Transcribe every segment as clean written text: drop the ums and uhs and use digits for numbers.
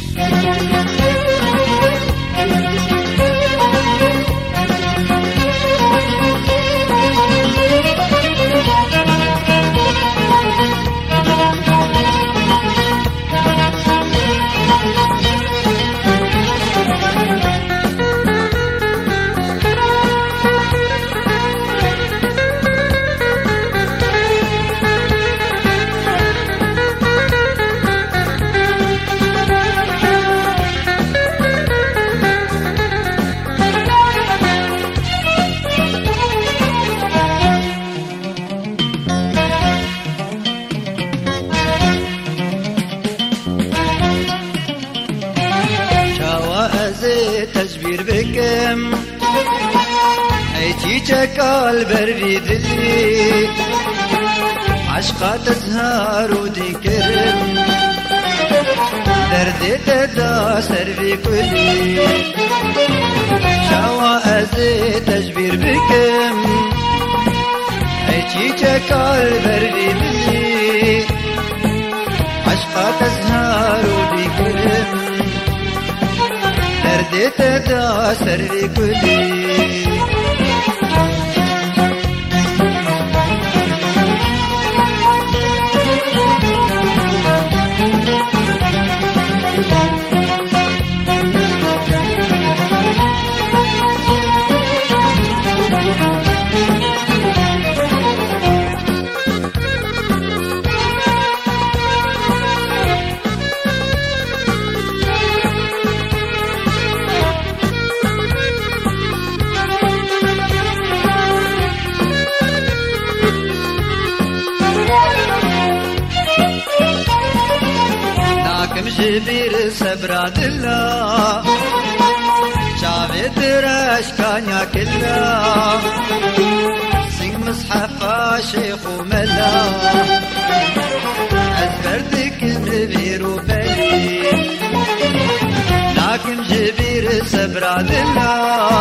تجبير بكم ايتي تشكال بريدلي عشقا تزهار وديكرم دردي تداسر في كلي شوا ازي تجبير بكم ايتي تشكال بريدلي عشقا تزهار وديكرم دردي تداسر في كلي جبير سبرا دلا شافت راشكانيا كلا سيق مصحفا شيخ وملا أزبردك مبيرو بلي لكن جبير سبرا دلا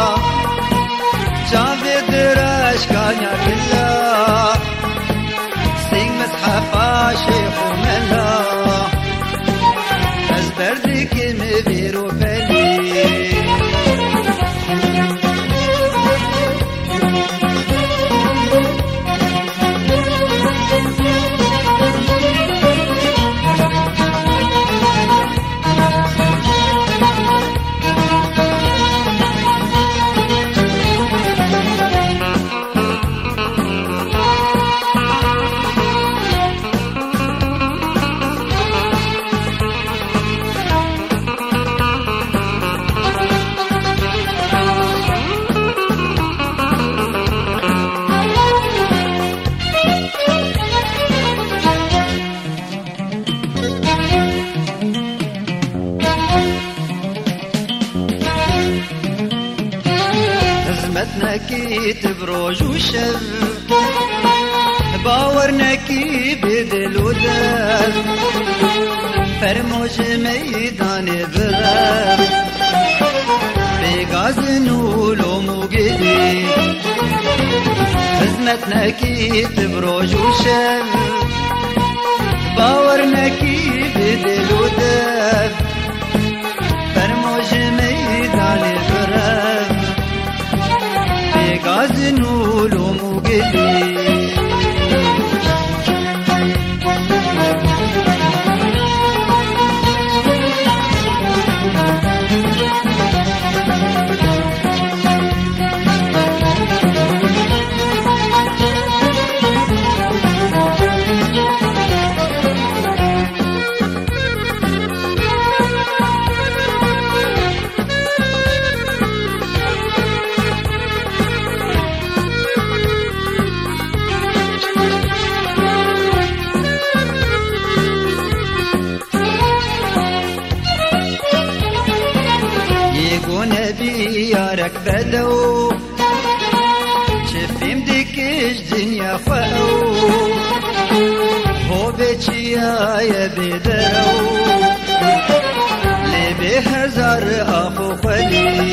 شافت راشكانيا كلا سيق مصحفا شيخ وملا دردك مبيرو بلي نكي تبروج وشف باورنكي بدل ودل فرموج ميدان بغاب بغاز نولو مقلي خزمتنكي تبروج وشف باورنكي بدل ودل فرموج ميدان بغاب غازنول ومقلي يارك بدو شفيم ديكش دنيا خاو هو بيتي يا بدرو لبي هزار اخو خلي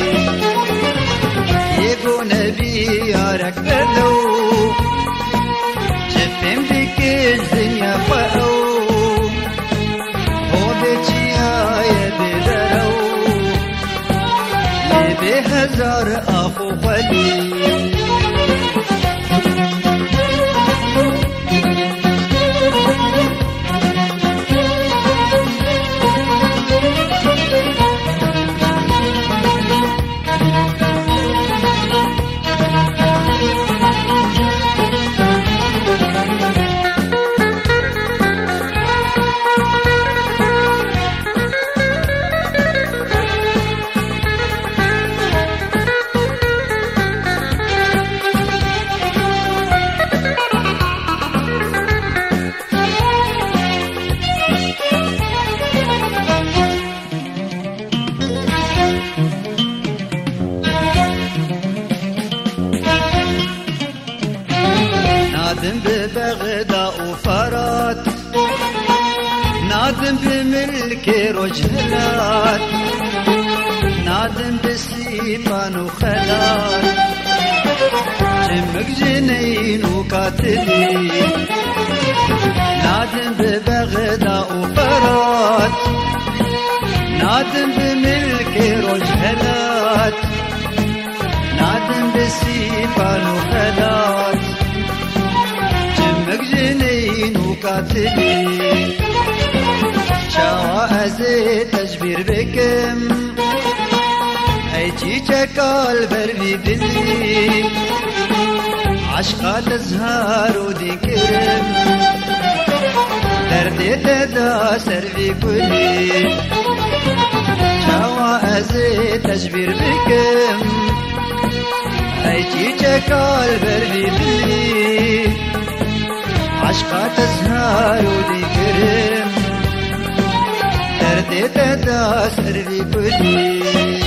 يبو نبي يارك بدو شفيم ديكش دنيا خاو هو بيتي يا بدرو خلي نادم ببغداء وفرات نادم بملك رجلات نادم بسيفان وخلات جمك جنين وقاتلين نادم ببغداء وفرات نادم بملك رجلات نادم بسيفان وخلات جنين وقاتلين شاوازي تجبير بكم ايجي جاكال برمي بلي عشقات الزهار وديكرم دردي تدا سربي كلي شاوازي تجبير بكم ايجي جاكال برمي بلي عشقات الزهار وديكرم دردي تدا سربي كلي